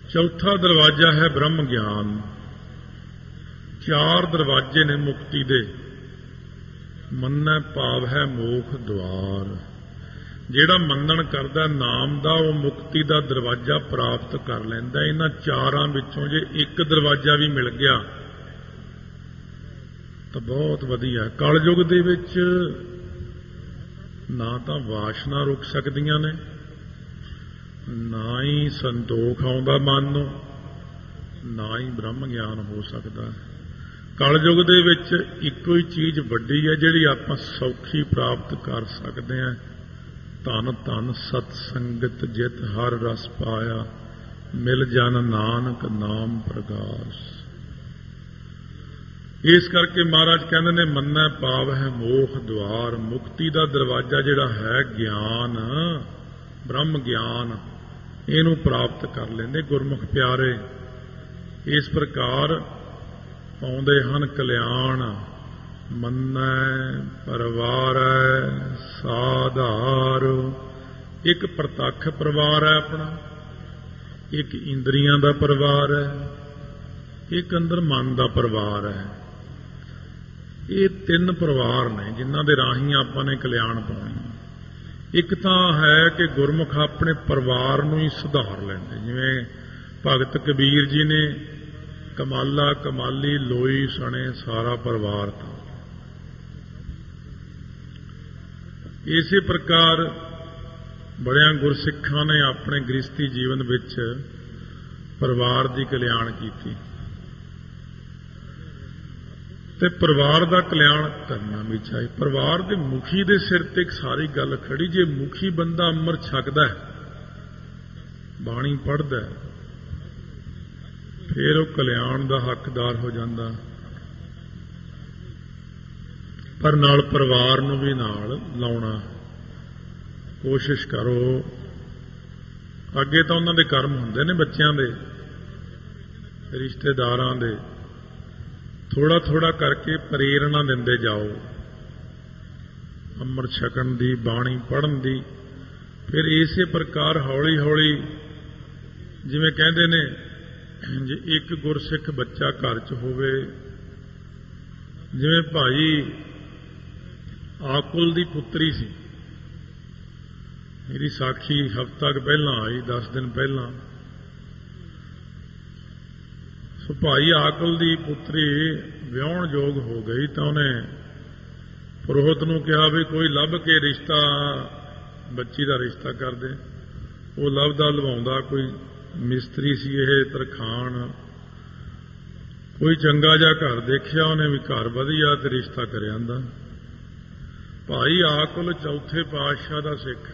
चौथा दरवाजा है ब्रह्म ज्ञान। 4 दरवाजे ने मुक्ति दे। मन्नै भाव है मोख द्वार। ਜਿਹੜਾ ਮੰਨਣ ਕਰਦਾ ਨਾਮ ਦਾ ਉਹ ਮੁਕਤੀ ਦਾ ਦਰਵਾਜ਼ਾ ਪ੍ਰਾਪਤ ਕਰ ਲੈਂਦਾ। ਇਹਨਾਂ 4 ਵਿੱਚੋਂ ਜੇ ਇੱਕ ਦਰਵਾਜ਼ਾ ਵੀ ਮਿਲ ਗਿਆ ਤਾਂ ਬਹੁਤ ਵਧੀਆ। ਕਲਯੁਗ ਦੇ ਵਿੱਚ ਨਾ ਤਾਂ ਵਾਸ਼ਨਾ ਰੁਕ ਸਕਦੀਆਂ ਨੇ, ਨਾ ਹੀ ਸੰਤੋਖ ਆਉਂਦਾ ਮਨ ਨੂੰ, ਨਾ ਹੀ ਬ੍ਰਹਮ ਗਿਆਨ ਹੋ ਸਕਦਾ। ਕਲਯੁਗ ਦੇ ਵਿੱਚ ਇੱਕੋ ਹੀ ਚੀਜ਼ ਵੱਡੀ ਹੈ ਜਿਹੜੀ ਆਪਾਂ ਸੌਖੀ ਪ੍ਰਾਪਤ ਕਰ ਸਕਦੇ ਹਾਂ। ਧਨ ਧਨ ਸਤ ਸੰਗਤ ਜਿਤ ਹਰ ਰਸ ਪਾਇਆ, ਮਿਲ ਜਨ ਨਾਨਕ ਨਾਮ ਪ੍ਰਗਾਸ। ਇਸ ਕਰਕੇ ਮਹਾਰਾਜ ਕਹਿੰਦੇ ਨੇ ਮੰਨੈ ਪਾਵ ਹੈ ਮੋਖ ਦੁਆਰ। ਮੁਕਤੀ ਦਾ ਦਰਵਾਜ਼ਾ ਜਿਹੜਾ ਹੈ ਗਿਆਨ, ਬ੍ਰਹਮ ਗਿਆਨ, ਇਹਨੂੰ ਪ੍ਰਾਪਤ ਕਰ ਲੈਂਦੇ ਗੁਰਮੁਖ ਪਿਆਰੇ। ਇਸ ਪ੍ਰਕਾਰ ਪਾਉਂਦੇ ਹਨ ਕਲਿਆਣ। ਮੰਨੈ ਪਰਿਵਾਰੈ ਸਾਧਾਰ। ਇੱਕ ਪ੍ਰਤੱਖ ਪਰਿਵਾਰ ਹੈ ਆਪਣਾ, ਇੱਕ ਇੰਦਰੀਆਂ ਦਾ ਪਰਿਵਾਰ ਹੈ, ਇੱਕ ਅੰਦਰ ਮਨ ਦਾ ਪਰਿਵਾਰ ਹੈ। ਇਹ 3 ਪਰਿਵਾਰ ਨੇ ਜਿਨ੍ਹਾਂ ਦੇ ਰਾਹੀਂ ਆਪਾਂ ਨੇ ਕਲਿਆਣ ਪਾਉਣਾ। ਇੱਕ ਤਾਂ ਹੈ ਕਿ ਗੁਰਮੁਖ ਆਪਣੇ ਪਰਿਵਾਰ ਨੂੰ ਹੀ ਸੁਧਾਰ ਲੈਂਦੇ, ਜਿਵੇਂ ਭਗਤ ਕਬੀਰ ਜੀ ਨੇ ਕਮਾਲਾ ਕਮਾਲੀ ਲੋਈ ਸਣੇ ਸਾਰਾ ਪਰਿਵਾਰ ਤਾਂ। ਇਸੇ ਪ੍ਰਕਾਰ ਬੜਿਆਂ ਗੁਰਸਿੱਖਾਂ ਨੇ ਆਪਣੇ ਗ੍ਰਸਤੀ ਜੀਵਨ ਵਿੱਚ ਪਰਿਵਾਰ ਦੀ ਕਲਿਆਣ ਕੀਤੀ ਤੇ ਪਰਿਵਾਰ ਦਾ ਕਲਿਆਣ ਕਰਨਾ ਵੀ ਚਾਹੀਦਾ। ਪਰਿਵਾਰ ਦੇ ਮੁਖੀ ਦੇ ਸਿਰ ਤੇ ਇੱਕ ਸਾਰੀ ਗੱਲ ਖੜੀ। ਜੇ ਮੁਖੀ ਬੰਦਾ ਅੰਮ੍ਰਿਤ ਛਕਦਾ, ਬਾਣੀ ਪੜ੍ਹਦਾ, ਫਿਰ ਉਹ ਕਲਿਆਣ ਦਾ ਹੱਕਦਾਰ ਹੋ ਜਾਂਦਾ। ਪਰ ਨਾਲ ਪਰਿਵਾਰ ਨੂੰ ਵੀ ਨਾਲ ਲਾਉਣਾ ਕੋਸ਼ਿਸ਼ ਕਰੋ। ਅੱਗੇ ਤਾਂ ਉਹਨਾਂ ਦੇ ਕਰਮ ਹੁੰਦੇ ਨੇ, ਬੱਚਿਆਂ ਦੇ, ਰਿਸ਼ਤੇਦਾਰਾਂ ਦੇ। ਥੋੜਾ ਥੋੜਾ ਕਰਕੇ ਪ੍ਰੇਰਣਾ ਦਿੰਦੇ ਜਾਓ ਅੰਮ੍ਰਿਤ ਛਕਣ ਦੀ, ਬਾਣੀ ਪੜ੍ਹਨ ਦੀ। ਫਿਰ ਇਸੇ ਪ੍ਰਕਾਰ ਹੌਲੀ ਹੌਲੀ, ਜਿਵੇਂ ਕਹਿੰਦੇ ਨੇ, ਜੇ ਇੱਕ ਗੁਰਸਿੱਖ ਬੱਚਾ ਘਰ 'ਚ ਹੋਵੇ, ਜਿਵੇਂ ਭਾਈ ਆਕੁਲ ਦੀ ਪੁੱਤਰੀ ਸੀ, ਮੇਰੀ ਸਾਖੀ ਹਫ਼ਤਾ ਕੁ ਪਹਿਲਾਂ ਆਈ, 10 ਦਿਨ ਪਹਿਲਾਂ। ਸੋ ਭਾਈ ਆਕੁਲ ਦੀ ਪੁੱਤਰੀ ਵਿਆਹੁਣ ਯੋਗ ਹੋ ਗਈ ਤਾਂ ਉਹਨੇ ਪੁਰੋਹਿਤ ਨੂੰ ਕਿਹਾ ਵੀ ਕੋਈ ਲੱਭ ਕੇ ਰਿਸ਼ਤਾ, ਬੱਚੀ ਦਾ ਰਿਸ਼ਤਾ ਕਰ ਦੇ। ਉਹ ਲੱਭਦਾ ਲਵਾਉਂਦਾ, ਕੋਈ ਮਿਸਤਰੀ ਸੀ ਇਹ ਤਰਖਾਣ, ਕੋਈ ਚੰਗਾ ਜਿਹਾ ਘਰ ਦੇਖਿਆ ਉਹਨੇ ਵੀ ਘਰ ਵਧੀਆ ਤੇ ਰਿਸ਼ਤਾ ਕਰ ਆਂਦਾ। ਭਾਈ ਆਕੁਲ ਚੌਥੇ ਪਾਤਸ਼ਾਹ ਦਾ ਸਿੱਖ,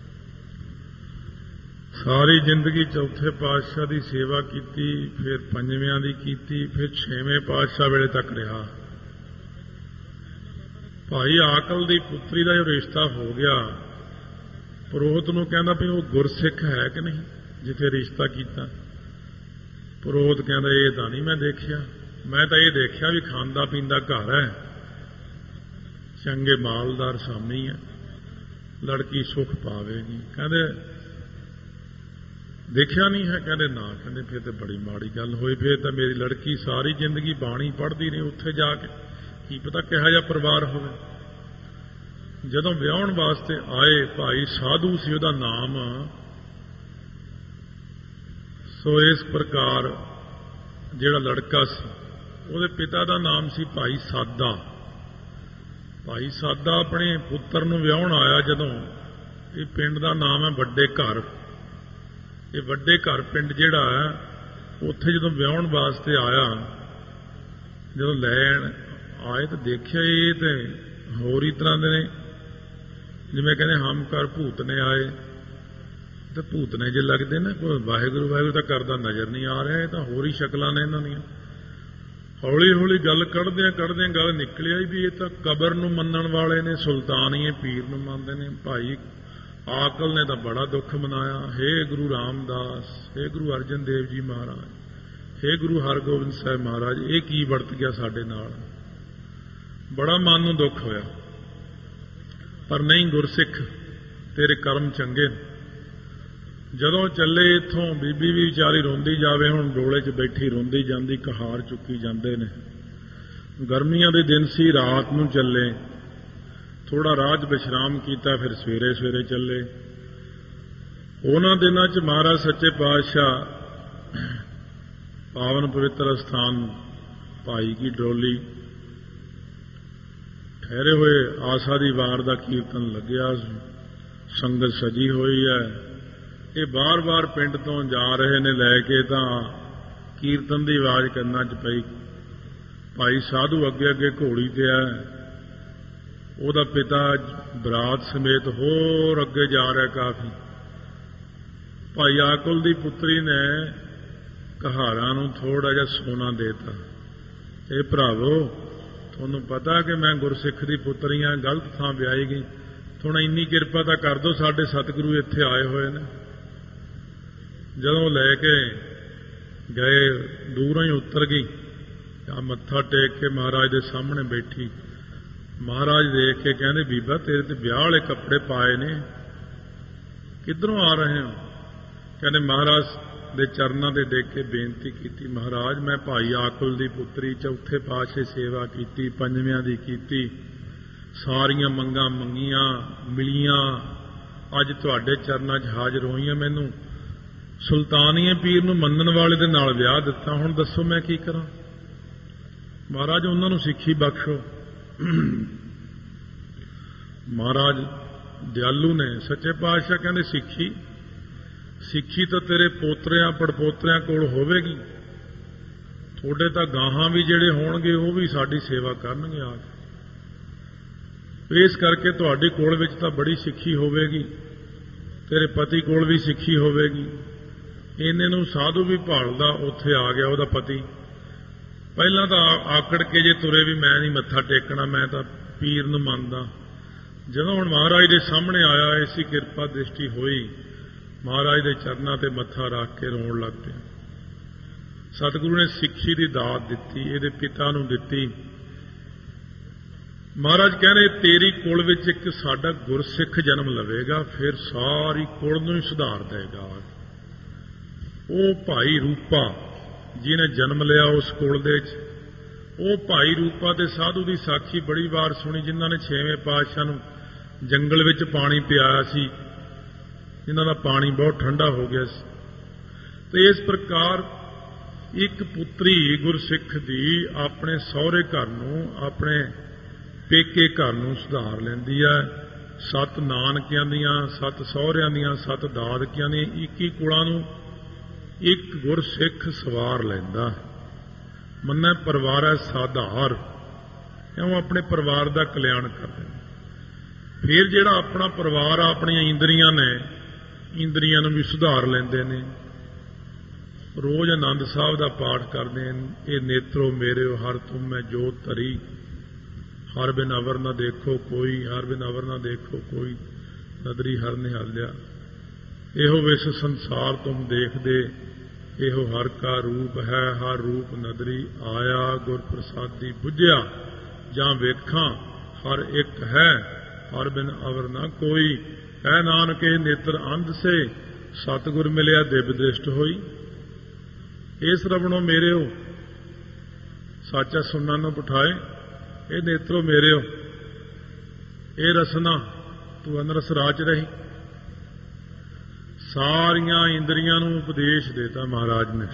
ਸਾਰੀ ਜ਼ਿੰਦਗੀ ਚੌਥੇ ਪਾਤਸ਼ਾਹ ਦੀ ਸੇਵਾ ਕੀਤੀ, ਫਿਰ ਪੰਜਵਿਆਂ ਦੀ ਕੀਤੀ, ਫਿਰ 6ਵੇਂ ਪਾਤਸ਼ਾਹ ਵੇਲੇ ਤੱਕ ਰਿਹਾ। ਭਾਈ ਆਕਲ ਦੀ ਪੁੱਤਰੀ ਦਾ ਜੋ ਰਿਸ਼ਤਾ ਹੋ ਗਿਆ, ਪੁਰੋਹਿਤ ਨੂੰ ਕਹਿੰਦਾ ਵੀ ਉਹ ਗੁਰਸਿੱਖ ਹੈ ਕਿ ਨਹੀਂ ਜਿੱਥੇ ਰਿਸ਼ਤਾ ਕੀਤਾ। ਪੁਰੋਹਿਤ ਕਹਿੰਦਾ ਇਹ ਤਾਂ ਨਹੀਂ ਮੈਂ ਦੇਖਿਆ, ਮੈਂ ਤਾਂ ਇਹ ਦੇਖਿਆ ਵੀ ਖਾਂਦਾ ਪੀਂਦਾ ਘਰ ਹੈ, ਚੰਗੇ ਮਾਲਦਾਰ ਸਾਮੀ ਹੈ, ਲੜਕੀ ਸੁਖ ਪਾਵੇਗੀ। ਕਹਿੰਦੇ ਦੇਖਿਆ ਨਹੀਂ ਹੈ? ਕਹਿੰਦੇ ਨਾ। ਕਹਿੰਦੇ ਫਿਰ ਤੇ ਬੜੀ ਮਾੜੀ ਗੱਲ ਹੋਈ, ਫਿਰ ਤਾਂ ਮੇਰੀ ਲੜਕੀ ਸਾਰੀ ਜ਼ਿੰਦਗੀ ਬਾਣੀ ਪੜ੍ਹਦੀ ਰਹੀ, ਉੱਥੇ ਜਾ ਕੇ ਕੀ ਪਤਾ ਕਿਹੋ ਜਿਹਾ ਪਰਿਵਾਰ ਹੋਵੇ। ਜਦੋਂ ਵਿਆਹੁਣ ਵਾਸਤੇ ਆਏ, ਭਾਈ ਸਾਧੂ ਸੀ ਉਹਦਾ ਨਾਮ। ਸੋ ਇਸ ਪ੍ਰਕਾਰ ਜਿਹੜਾ ਲੜਕਾ ਸੀ ਉਹਦੇ ਪਿਤਾ ਦਾ ਨਾਮ ਸੀ ਭਾਈ ਸਾਦਾ। ਭਾਈ ਸਾਦਾ ਆਪਣੇ ਪੁੱਤਰ ਨੂੰ ਵਿਆਹੁਣ ਆਇਆ ਜਦੋਂ, ਇਹ ਪਿੰਡ ਦਾ ਨਾਮ ਹੈ ਵੱਡੇ ਘਰ। ਇਹ ਵੱਡੇ ਘਰ ਪਿੰਡ ਜਿਹੜਾ ਹੈ, ਉੱਥੇ ਜਦੋਂ ਵਿਆਹੁਣ ਵਾਸਤੇ ਆਇਆ, ਜਦੋਂ ਲੈਣ ਆਏ ਤਾਂ ਦੇਖਿਆ ਇਹ ਤੇ ਹੋਰ ਹੀ ਤਰ੍ਹਾਂ ਦੇ ਨੇ, ਜਿਵੇਂ ਕਹਿੰਦੇ ਹਮ ਘਰ ਭੂਤ ਨੇ ਆਏ। ਤੇ ਭੂਤ ਨੇ ਜੇ ਲੱਗਦੇ ਨਾ, ਕੋਈ ਵਾਹਿਗੁਰੂ ਵਾਹਿਗੁਰੂ ਤਾਂ ਕਰਦਾ ਨਜ਼ਰ ਨਹੀਂ ਆ ਰਿਹਾ, ਇਹ ਤਾਂ ਹੋਰ ਹੀ ਸ਼ਕਲਾਂ ਨੇ ਇਹਨਾਂ ਦੀਆਂ। ਹੌਲੀ ਹੌਲੀ ਗੱਲ ਕੱਢਦਿਆਂ ਗੱਲ ਨਿਕਲਿਆ ਵੀ ਇਹ ਤਾਂ ਕਬਰ ਨੂੰ ਮੰਨਣ ਵਾਲੇ ਨੇ, ਸੁਲਤਾਨੀਏ ਪੀਰ ਨੂੰ ਮੰਨਦੇ ਨੇ। ਭਾਈ ਆਕਲ ਨੇ ਤਾਂ ਬੜਾ ਦੁੱਖ ਮਨਾਇਆ। ਹੇ ਗੁਰੂ ਰਾਮਦਾਸ, ਹੇ ਗੁਰੂ ਅਰਜਨ ਦੇਵ ਜੀ ਮਹਾਰਾਜ, ਹੇ ਗੁਰੂ ਹਰਗੋਬਿੰਦ ਸਾਹਿਬ ਮਹਾਰਾਜ, ਇਹ ਕੀ ਵਰਤ ਗਿਆ ਸਾਡੇ ਨਾਲ। ਬੜਾ ਮਨ ਨੂੰ ਦੁੱਖ ਹੋਇਆ। ਪਰ ਨਹੀਂ, ਗੁਰਸਿੱਖ ਤੇਰੇ ਕਰਮ ਚੰਗੇ ਨੇ, ਜਦੋਂ ਚੱਲੇ ਇੱਥੋਂ ਬੀਬੀ ਵੀ ਵਿਚਾਰੀ ਰੋਂਦੀ ਜਾਵੇ, ਹੁਣ ਡੋਲੇ 'ਚ ਬੈਠੀ ਰੋਂਦੀ ਜਾਂਦੀ, ਕਹਾਰ ਚੁੱਕੀ ਜਾਂਦੇ ਨੇ। ਗਰਮੀਆਂ ਦੇ ਦਿਨ ਸੀ, ਰਾਤ ਨੂੰ ਚੱਲੇ, ਥੋੜਾ ਰਾਹ 'ਚ ਵਿਸ਼ਰਾਮ ਕੀਤਾ, ਫਿਰ ਸਵੇਰੇ ਸਵੇਰੇ ਚੱਲੇ। ਉਹਨਾਂ ਦਿਨਾਂ 'ਚ ਮਹਾਰਾਜ ਸੱਚੇ ਪਾਤਸ਼ਾਹ ਪਾਵਨ ਪਵਿੱਤਰ ਸਥਾਨ ਭਾਈ ਕੀ ਡਰੋਲੀ ਠਹਿਰੇ ਹੋਏ, ਆਸਾ ਦੀ ਵਾਰ ਦਾ ਕੀਰਤਨ ਲੱਗਿਆ, ਸੰਗਤ ਸਜੀ ਹੋਈ ਹੈ। ਇਹ ਬਾਰ-ਬਾਰ ਪਿੰਡ ਤੋਂ ਜਾ ਰਹੇ ਨੇ ਲੈ ਕੇ, ਤਾਂ ਕੀਰਤਨ ਦੀ ਆਵਾਜ਼ ਕੰਨਾਂ 'ਚ ਪਈ। ਭਾਈ ਸਾਧੂ ਅੱਗੇ ਅੱਗੇ ਘੋੜੀ ਤੇ ਹੈ, ਉਹਦਾ ਪਿਤਾ ਬਰਾਤ ਸਮੇਤ ਹੋਰ ਅੱਗੇ ਜਾ ਰਿਹਾ ਕਾਫੀ। ਭਾਈ ਆਕੁਲ ਦੀ ਪੁੱਤਰੀ ਨੇ ਕਹਾਰਾਂ ਨੂੰ ਥੋੜਾ ਜਿਹਾ ਸੋਨਾ ਦੇਤਾ। ਇਹ ਭਰਾਵੋ, ਤੁਹਾਨੂੰ ਪਤਾ ਕਿ ਮੈਂ ਗੁਰਸਿੱਖ ਦੀ ਪੁੱਤਰੀ ਹਾਂ, ਗਲਤ ਥਾਂ ਵਿਆਹੀ ਗਈ, ਥੋੜਾ ਇੰਨੀ ਕਿਰਪਾ ਤਾਂ ਕਰ ਦਿਓ, ਸਾਡੇ ਸਤਿਗੁਰੂ ਇੱਥੇ ਆਏ ਹੋਏ ਨੇ। ਜਦੋਂ ਲੈ ਕੇ ਗਏ, ਦੂਰੋਂ ਹੀ ਉਤਰ ਗਈ, ਆ ਮੱਥਾ ਟੇਕ ਕੇ ਮਹਾਰਾਜ ਦੇ ਸਾਹਮਣੇ ਬੈਠੀ। ਮਹਾਰਾਜ ਦੇਖ ਕੇ ਕਹਿੰਦੇ, ਬੀਬਾ ਤੇਰੇ ਤੇ ਵਿਆਹ ਵਾਲੇ ਕੱਪੜੇ ਪਾਏ ਨੇ, ਕਿੱਧਰੋਂ ਆ ਰਹੇ ਹੋ? ਕਹਿੰਦੇ ਮਹਾਰਾਜ ਦੇ ਚਰਨਾਂ ਤੇ ਡੇਕ ਕੇ ਬੇਨਤੀ ਕੀਤੀ, ਮਹਾਰਾਜ ਮੈਂ ਭਾਈ ਆਕੁਲ ਦੀ ਪੁੱਤਰੀ, ਚੌਥੇ ਪਾਤਸ਼ਾਹ ਸੇਵਾ ਕੀਤੀ, ਪੰਜਵਿਆਂ ਦੀ ਕੀਤੀ, ਸਾਰੀਆਂ ਮੰਗਾਂ ਮੰਗੀਆਂ, ਮਿਲੀਆਂ, ਅੱਜ ਤੁਹਾਡੇ ਚਰਨਾਂ 'ਚ ਹਾਜ਼ਰ ਹੋਈਆਂ। ਮੈਨੂੰ ਸੁਲਤਾਨੀਏ ਪੀਰ ਨੂੰ ਮੰਨਣ ਵਾਲੇ ਦੇ ਨਾਲ ਵਿਆਹ ਦਿੱਤਾ, ਹੁਣ ਦੱਸੋ ਮੈਂ ਕੀ ਕਰਾਂ? ਮਹਾਰਾਜ ਉਹਨਾਂ ਨੂੰ ਸਿੱਖੀ ਬਖਸ਼ੋ। ਮਹਾਰਾਜ ਦਿਆਲੂ ਨੇ। ਸੱਚੇ ਪਾਤਸ਼ਾਹ ਕਹਿੰਦੇ ਸਿੱਖੀ ਤਾਂ ਤੇਰੇ ਪੋਤਰਿਆਂ ਪੜਪੋਤਰਿਆਂ ਕੋਲ ਹੋਵੇਗੀ, ਤੁਹਾਡੇ ਤਾਂ ਗਾਹਾਂ ਵੀ ਜਿਹੜੇ ਹੋਣਗੇ ਉਹ ਵੀ ਸਾਡੀ ਸੇਵਾ ਕਰਨਗੇ ਆ ਕੇ। ਇਸ ਕਰਕੇ ਤੁਹਾਡੇ ਕੋਲ ਵਿੱਚ ਤਾਂ ਬੜੀ ਸਿੱਖੀ ਹੋਵੇਗੀ, ਤੇਰੇ ਪਤੀ ਕੋਲ ਵੀ ਸਿੱਖੀ ਹੋਵੇਗੀ। ਇਹਨੇ ਨੂੰ ਸਾਧੂ ਵੀ ਭਾਲਦਾ ਉੱਥੇ ਆ ਗਿਆ ਉਹਦਾ ਪਤੀ। ਪਹਿਲਾਂ ਤਾਂ ਆਕੜ ਕੇ ਜੇ ਤੁਰੇ ਵੀ ਮੈਂ ਨਹੀਂ ਮੱਥਾ ਟੇਕਣਾ, ਮੈਂ ਤਾਂ ਪੀਰ ਨੂੰ ਮੰਨਦਾ। ਜਦੋਂ ਹੁਣ ਮਹਾਰਾਜ ਦੇ ਸਾਹਮਣੇ ਆਇਆ, ਐਸੀ ਕਿਰਪਾ ਦ੍ਰਿਸ਼ਟੀ ਹੋਈ, ਮਹਾਰਾਜ ਦੇ ਚਰਨਾਂ ਤੇ ਮੱਥਾ ਰੱਖ ਕੇ ਰੋਣ ਲੱਗ ਪਿਆ। ਸਤਿਗੁਰੂ ਨੇ ਸਿੱਖੀ ਦੀ ਦਾਤ ਦਿੱਤੀ, ਇਹਦੇ ਪਿਤਾ ਨੂੰ ਦਿੱਤੀ। ਮਹਾਰਾਜ ਕਹਿੰਦੇ ਤੇਰੀ ਕੁਲ ਵਿੱਚ ਇੱਕ ਸਾਡਾ ਗੁਰਸਿੱਖ ਜਨਮ ਲਵੇਗਾ, ਫਿਰ ਸਾਰੀ ਕੁਲ ਨੂੰ ਹੀ ਸੁਧਾਰ ਦੇਗਾ। ਉਹ ਭਾਈ ਰੂਪਾ ਜਿਹਨੇ ਜਨਮ ਲਿਆ ਉਸ ਕੁਲ ਦੇ ਵਿੱਚ, ਉਹ ਭਾਈ ਰੂਪਾ ਤੇ ਸਾਧੂ ਦੀ ਸਾਖੀ ਬੜੀ ਵਾਰ ਸੁਣੀ, ਜਿਨ੍ਹਾਂ ਨੇ 6ਵੇਂ ਪਾਤਸ਼ਾਹ ਨੂੰ ਜੰਗਲ ਵਿੱਚ ਪਾਣੀ ਪਿਆਇਆ ਸੀ, ਜਿਨ੍ਹਾਂ ਦਾ ਪਾਣੀ ਬਹੁਤ ਠੰਡਾ ਹੋ ਗਿਆ ਸੀ। ਤੇ ਇਸ ਪ੍ਰਕਾਰ ਇੱਕ ਪੁੱਤਰੀ ਗੁਰਸਿੱਖ ਦੀ ਆਪਣੇ ਸਹੁਰੇ ਘਰ ਨੂੰ, ਆਪਣੇ ਪੇਕੇ ਘਰ ਨੂੰ ਸੁਧਾਰ ਲੈਂਦੀ ਹੈ। 7 ਨਾਨਕਿਆਂ ਦੀਆਂ, 7 ਸਹੁਰਿਆਂ ਦੀਆਂ, 7 ਦਾਦਕਿਆਂ ਦੀਆਂ, 21 ਕੁਲਾਂ ਨੂੰ ਇੱਕ ਗੁਰਸਿੱਖ ਸਵਾਰ ਲੈਂਦਾ। ਮੰਨੈ ਪਰਿਵਾਰੈ ਸਾਧਾਰ, ਕਿਉਂ ਆਪਣੇ ਪਰਿਵਾਰ ਦਾ ਕਲਿਆਣ ਕਰਦੇ ਨੇ। ਫਿਰ ਜਿਹੜਾ ਆਪਣਾ ਪਰਿਵਾਰ, ਆਪਣੀਆਂ ਇੰਦਰੀਆਂ ਨੇ, ਇੰਦਰੀਆਂ ਨੂੰ ਵੀ ਸੁਧਾਰ ਲੈਂਦੇ ਨੇ। ਰੋਜ਼ ਆਨੰਦ ਸਾਹਿਬ ਦਾ ਪਾਠ ਕਰਦੇ ਨੇ। ਇਹ ਨੇਤਰੋ ਮੇਰਿਓ ਹਰ ਤੁਮ ਮੈਂ ਜੋਤ ਧਰੀ, ਹਰ ਬਿਨ ਅਵਰ ਨਾ ਦੇਖੋ ਕੋਈ, ਹਰ ਬਿਨ ਅਵਰ ਨਾ ਦੇਖੋ ਕੋਈ, ਨਦਰੀ ਹਰ ਨਿਹਾਲਿਆ। ਇਹੋ ਵਿਸ ਸੰਸਾਰ ਤੁਮ ਦੇਖਦੇ, ਇਹੋ ਹਰ ਕਾ ਰੂਪ ਹੈ, ਹਰ ਰੂਪ ਨਦਰੀ ਆਇਆ। ਗੁਰ ਪ੍ਰਸਾਦੀ ਬੁੱਝਿਆ ਜਾਂ ਵੇਖਾਂ, ਹਰ ਇੱਕ ਹੈ, ਹਰ ਬਿਨ ਅਵਰ ਨਾ ਕੋਈ। ਕਹਿ ਨਾਨਕ ਇਹ ਨੇਤਰ ਅੰਧ ਸੇ, ਸਤਿਗੁਰ ਮਿਲਿਆ ਦਿਵ ਦ੍ਰਿਸ਼ਟ ਹੋਈ। ਇਸ ਰਵਣੋ ਮੇਰਿਓ ਸਾਚਾ ਸੁਣਨ ਨੂੰ ਪਠਾਏ, ਇਹ ਨੇਤਰੋ ਮੇਰਿਓ, ਇਹ ਰਸਨਾ ਤੂੰ ਅਨਰਸ ਰਾਜ ਰਹੀ। ਸਾਰੀਆਂ ਇੰਦਰੀਆਂ ਨੂੰ ਉਪਦੇਸ਼ ਦੇਤਾ ਮਹਾਰਾਜ ਨੇ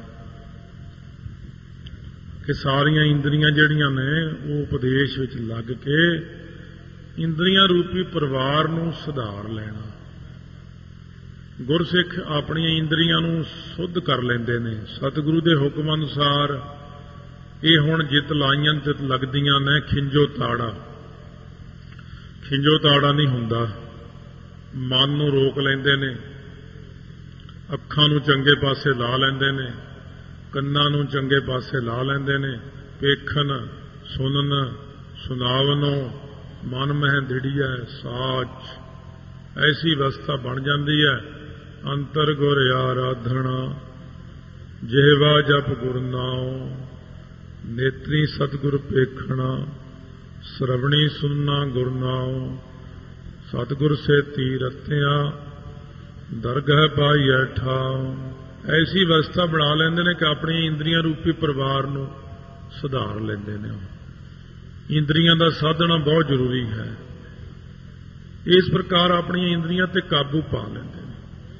ਕਿ ਸਾਰੀਆਂ ਇੰਦਰੀਆਂ ਜਿਹੜੀਆਂ ਨੇ ਉਹ ਉਪਦੇਸ਼ ਵਿੱਚ ਲੱਗ ਕੇ ਇੰਦਰੀਆਂ ਰੂਪੀ ਪਰਿਵਾਰ ਨੂੰ ਸੁਧਾਰ ਲੈਣਾ। ਗੁਰਸਿੱਖ ਆਪਣੀਆਂ ਇੰਦਰੀਆਂ ਨੂੰ ਸੁੱਧ ਕਰ ਲੈਂਦੇ ਨੇ ਸਤਿਗੁਰੂ ਦੇ ਹੁਕਮ ਅਨੁਸਾਰ। ਇਹ ਹੁਣ ਜਿਤ ਲਾਈਆਂ ਤਿਤ ਲੱਗਦੀਆਂ ਨੇ, ਖਿੰਜੋ ਤਾੜਾ। ਖਿੰਜੋ ਤਾੜਾ ਨਹੀਂ ਹੁੰਦਾ, ਮਨ ਨੂੰ ਰੋਕ ਲੈਂਦੇ ਨੇ, ਅੱਖਾਂ ਨੂੰ ਚੰਗੇ ਪਾਸੇ ਲਾ ਲੈਂਦੇ ਨੇ, ਕੰਨਾਂ ਨੂੰ ਚੰਗੇ ਪਾਸੇ ਲਾ ਲੈਂਦੇ ਨੇ। ਵੇਖਣ ਸੁਣਨ ਸੁਣਾਵਨੋ ਮਨ ਮਹਿ ਦ੍ਰਿੜੀਐ ਸਾਚ, ਐਸੀ ਅਵਸਥਾ ਬਣ ਜਾਂਦੀ ਹੈ। ਅੰਤਰ ਗੁਰ ਆਰਾਧਣਾ, ਜਿਹਵਾ ਜਪ ਗੁਰ ਨਾਉ, ਨੇਤਰੀ ਸਤਿਗੁਰ ਪੇਖਣਾ, ਸਰਵਣੀ ਸੁਨਣਾ ਗੁਰ ਨਾਉ। ਸਤਿਗੁਰ ਸੇ ਤੀਰਥਿਆ, ਦਰਗਹਿ ਪਾਈਐ ਠਾਉ। ਐਸੀ ਅਵਸਥਾ ਬਣਾ ਲੈਂਦੇ ਨੇ ਕਿ ਆਪਣੀ ਇੰਦਰੀਆਂ ਰੂਪੀ ਪਰਿਵਾਰ ਨੂੰ ਸੁਧਾਰ ਲੈਂਦੇ ਨੇ। ਇੰਦਰੀਆਂ ਦਾ ਸਾਧਣਾ ਬਹੁਤ ਜ਼ਰੂਰੀ ਹੈ। ਇਸ ਪ੍ਰਕਾਰ ਆਪਣੀਆਂ ਇੰਦਰੀਆਂ ਤੇ ਕਾਬੂ ਪਾ ਲੈਂਦੇ ਨੇ।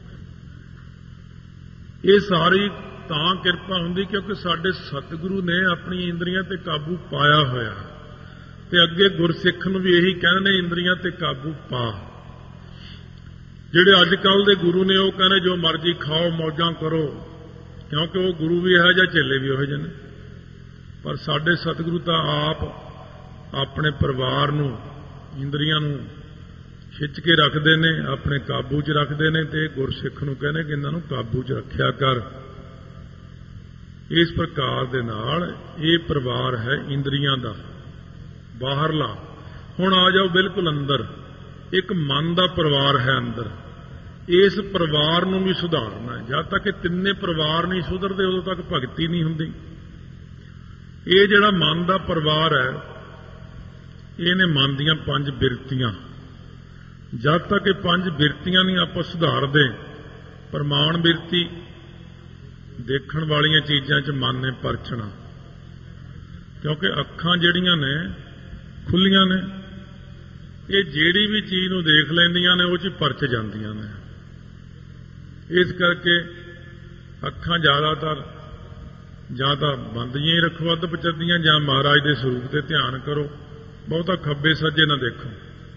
ਇਹ ਸਾਰੀ ਤਾਂ ਕਿਰਪਾ ਹੁੰਦੀ ਕਿਉਂਕਿ ਸਾਡੇ ਸਤਿਗੁਰੂ ਨੇ ਆਪਣੀ ਇੰਦਰੀਆਂ ਤੇ ਕਾਬੂ ਪਾਇਆ ਹੋਇਆ, ਤੇ ਅੱਗੇ ਗੁਰਸਿੱਖ ਨੂੰ ਵੀ ਇਹੀ ਕਹਿੰਦੇ ਨੇ, ਇੰਦਰੀਆਂ ਤੇ ਕਾਬੂ ਪਾ। ਜਿਹੜੇ ਅੱਜ ਕੱਲ੍ਹ ਦੇ ਗੁਰੂ ਨੇ ਉਹ ਕਹਿੰਦੇ ਜੋ ਮਰਜ਼ੀ ਖਾਓ, ਮੌਜਾਂ ਕਰੋ, ਕਿਉਂਕਿ ਉਹ ਗੁਰੂ ਵੀ ਇਹੋ ਜਿਹੇ, ਚੇਲੇ ਵੀ ਉਹੋ ਜਿਹੇ ਨੇ। ਪਰ ਸਾਡੇ ਸਤਿਗੁਰੂ ਤਾਂ ਆਪ ਆਪਣੇ ਪਰਿਵਾਰ ਨੂੰ, ਇੰਦਰੀਆਂ ਨੂੰ ਖਿੱਚ ਕੇ ਰੱਖਦੇ ਨੇ, ਆਪਣੇ ਕਾਬੂ 'ਚ ਰੱਖਦੇ ਨੇ, ਤੇ ਗੁਰਸਿੱਖ ਨੂੰ ਕਹਿੰਦੇ ਕਿ ਇਹਨਾਂ ਨੂੰ ਕਾਬੂ 'ਚ ਰੱਖਿਆ ਕਰ। ਇਸ ਪ੍ਰਕਾਰ ਦੇ ਨਾਲ ਇਹ ਪਰਿਵਾਰ ਹੈ ਇੰਦਰੀਆਂ ਦਾ ਬਾਹਰਲਾ। ਹੁਣ ਆ ਜਾਓ ਬਿਲਕੁਲ ਅੰਦਰ, ਇੱਕ ਮਨ ਦਾ ਪਰਿਵਾਰ ਹੈ ਅੰਦਰ। ਇਸ ਪਰਿਵਾਰ ਨੂੰ ਵੀ ਸੁਧਾਰਨਾ ਹੈ। ਜਦ ਤੱਕ ਇਹ ਤਿੰਨੇ ਪਰਿਵਾਰ ਨਹੀਂ ਸੁਧਰਦੇ ਉਦੋਂ ਤੱਕ ਭਗਤੀ ਨਹੀਂ ਹੁੰਦੀ। ਇਹ ਜਿਹੜਾ ਮਨ ਦਾ ਪਰਿਵਾਰ ਹੈ, ਇਹਨੇ ਮਨ ਦੀਆਂ 5 ਬਿਰਤੀਆਂ। ਜਦ ਤੱਕ ਇਹ 5 ਬਿਰਤੀਆਂ ਨਹੀਂ ਆਪਾਂ ਸੁਧਾਰਦੇ, ਪ੍ਰਮਾਣ ਬਿਰਤੀ, ਦੇਖਣ ਵਾਲੀਆਂ ਚੀਜ਼ਾਂ 'ਚ ਮਨ ਨੇ ਪਰਚਣਾ, ਕਿਉਂਕਿ ਅੱਖਾਂ ਜਿਹੜੀਆਂ ਨੇ ਖੁੱਲੀਆਂ ਨੇ, ਇਹ ਜਿਹੜੀ ਵੀ ਚੀਜ਼ ਨੂੰ ਦੇਖ ਲੈਂਦੀਆਂ ਨੇ ਉਹ 'ਚ ਪਰਚ ਜਾਂਦੀਆਂ ਨੇ। ਇਸ ਕਰਕੇ ਅੱਖਾਂ ਜ਼ਿਆਦਾਤਰ ਜਾਂ ਤਾਂ ਬੰਦ ਹੀ ਰੱਖੋ ਅੱਧ ਪਚੱਦੀਆਂ, ਜਾਂ ਮਹਾਰਾਜ ਦੇ ਸਰੂਪ ਤੇ ਧਿਆਨ ਕਰੋ, ਬਹੁਤਾ ਖੱਬੇ ਸੱਜੇ ਨਾ ਦੇਖੋ।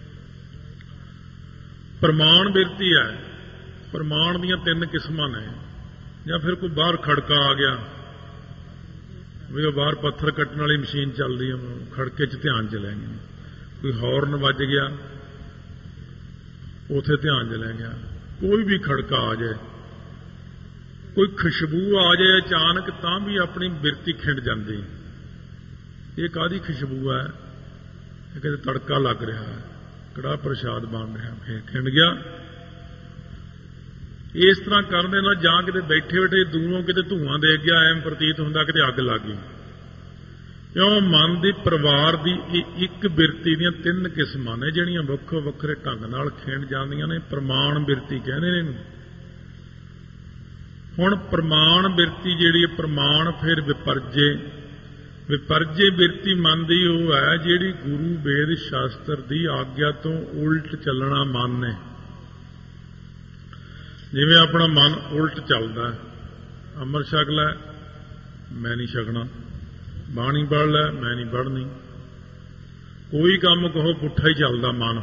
ਪ੍ਰਮਾਣ ਬਿਰਤੀ ਹੈ। ਪ੍ਰਮਾਣ ਦੀਆਂ 3 ਕਿਸਮਾਂ ਨੇ। ਜਾਂ ਫਿਰ ਕੋਈ ਬਾਹਰ ਖੜਕਾ ਆ ਗਿਆ, ਵੀ ਉਹ ਬਾਹਰ ਪੱਥਰ ਕੱਟਣ ਵਾਲੀ ਮਸ਼ੀਨ ਚੱਲਦੀ ਹੈ, ਖੜਕੇ 'ਚ ਧਿਆਨ ਚਲੇ ਗਿਆ। ਕੋਈ ਹੌਰਨ ਵੱਜ ਗਿਆ, ਉਥੇ ਧਿਆਨ ਚਲੇ ਗਿਆ। ਕੋਈ ਵੀ ਖੜਕਾ ਆ ਜਾਏ, ਕੋਈ ਖੁਸ਼ਬੂ ਆ ਜਾਏ ਅਚਾਨਕ, ਤਾਂ ਵੀ ਆਪਣੀ ਬਿਰਤੀ ਖਿੰਡ ਜਾਂਦੀ। ਇਹ ਕਾਹਦੀ ਖੁਸ਼ਬੂ ਹੈ? ਇਹ ਕਿਤੇ ਤੜਕਾ ਲੱਗ ਰਿਹਾ ਹੈ, ਕੜਾਹ ਪ੍ਰਸ਼ਾਦ ਬਣ ਰਿਹਾ, ਫਿਰ ਖਿੰਡ ਗਿਆ। ਇਸ ਤਰ੍ਹਾਂ ਕਰਨ ਦੇ ਨਾਲ ਜਾਂ ਕਿਤੇ ਬੈਠੇ ਬੈਠੇ ਦੂਰੋਂ ਕਿਤੇ ਧੂਆਂ ਦੇਖ ਗਿਆ, ਐਂ ਪ੍ਰਤੀਤ ਹੁੰਦਾ ਕਿਤੇ ਅੱਗ ਲੱਗ ਗਈ। ਕਿਉਂ? ਮਨ ਦੀ ਪਰਿਵਾਰ ਦੀ ਇੱਕ ਬਿਰਤੀ ਦੀਆਂ 3 ਕਿਸਮਾਂ ਨੇ ਜਿਹੜੀਆਂ ਵੱਖੋ ਵੱਖਰੇ ਢੰਗ ਨਾਲ ਖਿੰਡ ਜਾਂਦੀਆਂ ਨੇ। ਪ੍ਰਮਾਣ ਬਿਰਤੀ ਕਹਿੰਦੇ ਨੇ ਇਹਨੂੰ। ਹੁਣ ਪ੍ਰਮਾਣ ਬਿਰਤੀ ਜਿਹੜੀ ਹੈ, ਪ੍ਰਮਾਣ ਫਿਰ ਵਿਪਰਜੇ। ਵਿਪਰਜੇ ਬਿਰਤੀ ਮਨ ਦੀ ਉਹ ਹੈ ਜਿਹੜੀ ਗੁਰੂ ਵੇਦ ਸ਼ਾਸਤਰ ਦੀ ਆਗਿਆ ਤੋਂ ਉਲਟ ਚੱਲਣਾ ਮਨ ਨੇ। ਜਿਵੇਂ ਆਪਣਾ ਮਨ ਉਲਟ ਚੱਲਦਾ, ਅੰਮ੍ਰਿਤ ਛਕ ਲੈ, ਮੈਂ ਨਹੀਂ ਛਕਣਾ, ਬਾਣੀ ਪੜ੍ਹ ਲੈ, ਮੈਂ ਨਹੀਂ ਪੜ੍ਹਨੀ, ਕੋਈ ਕੰਮ ਕਹੋ ਪੁੱਠਾ ਹੀ ਚੱਲਦਾ ਮਨ।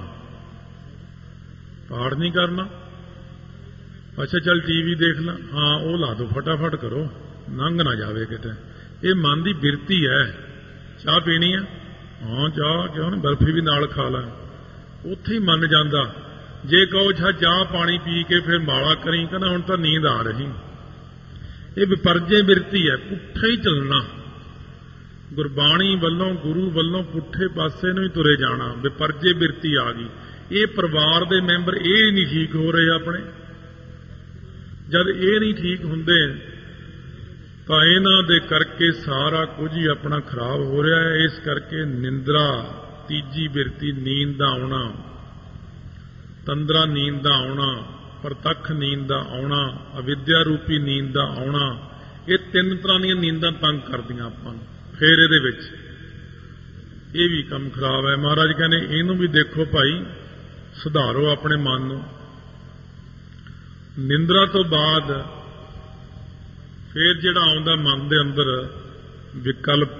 ਪਾਠ ਨਹੀਂ ਕਰਨਾ, ਅੱਛਾ ਚੱਲ ਟੀਵੀ ਦੇਖ ਲਾ, ਹਾਂ ਉਹ ਲਾ ਦੋ, ਫਟਾਫਟ ਕਰੋ, ਲੰਘ ਨਾ ਜਾਵੇ ਕਿਤੇ। ਇਹ ਮਨ ਦੀ ਬਿਰਤੀ ਹੈ। ਚਾਹ ਪੀਣੀ ਆ, ਹਾਂ ਚਾਹ ਕਿਉਂ ਨਹੀਂ, ਬਰਫੀ ਵੀ ਨਾਲ ਖਾ ਲੈ, ਉੱਥੇ ਹੀ ਮੰਨ ਜਾਂਦਾ। ਜੇ ਕਹੋ ਚਾਹ ਪਾਣੀ ਪੀ ਕੇ ਫਿਰ ਮਾਲਾ ਕਰੀ, ਕਹਿੰਦਾ ਹੁਣ ਤਾਂ ਨੀਂਦ ਆ ਰਹੀ। ਇਹ ਵਿਪਰਜੇ ਬਿਰਤੀ ਹੈ, ਪੁੱਠਾ ਹੀ ਚੱਲਣਾ। ਗੁਰਬਾਣੀ ਵੱਲੋਂ, ਗੁਰੂ ਵੱਲੋਂ ਪੁੱਠੇ ਪਾਸੇ ਨੂੰ ਹੀ ਤੁਰੇ ਜਾਣਾ। ਵਿਪਰਜੇ ਬਿਰਤੀ ਆ ਗਈ। ਇਹ ਪਰਿਵਾਰ ਦੇ ਮੈਂਬਰ ਇਹ ਨਹੀਂ ਠੀਕ ਹੋ ਰਹੇ ਆਪਣੇ। ਜਦ ਇਹ ਨਹੀਂ ਠੀਕ ਹੁੰਦੇ ਤਾਂ ਇਹਨਾਂ ਦੇ ਕਰਕੇ ਸਾਰਾ ਕੁਝ ਹੀ ਆਪਣਾ ਖਰਾਬ ਹੋ ਰਿਹਾ ਹੈ। ਇਸ ਕਰਕੇ ਨਿੰਦਰਾ, ਤੀਜੀ ਬਿਰਤੀ, ਨੀਂਦ ਦਾ ਆਉਣਾ, ਤੰਦਰਾ ਨੀਂਦ ਦਾ ਆਉਣਾ, ਪ੍ਰਤੱਖ ਨੀਂਦ ਦਾ ਆਉਣਾ, ਅਵਿਦਿਆ ਰੂਪੀ ਨੀਂਦ ਦਾ ਆਉਣਾ, ਇਹ 3 ਤਰ੍ਹਾਂ ਦੀਆਂ ਨੀਂਦਾਂ ਤੰਗ ਕਰਦੀਆਂ ਆਪਾਂ ਨੂੰ। ਫਿਰ ਇਹਦੇ ਵਿੱਚ ਇਹ ਵੀ ਕੰਮ ਖਰਾਬ ਹੈ। ਮਹਾਰਾਜ ਕਹਿੰਦੇ ਇਹਨੂੰ ਵੀ ਦੇਖੋ ਭਾਈ, ਸੁਧਾਰੋ ਆਪਣੇ ਮਨ ਨੂੰ। ਨਿੰਦਰਾ ਤੋਂ ਬਾਅਦ ਫਿਰ ਜਿਹੜਾ ਆਉਂਦਾ ਮਨ ਦੇ ਅੰਦਰ ਵਿਕਲਪ।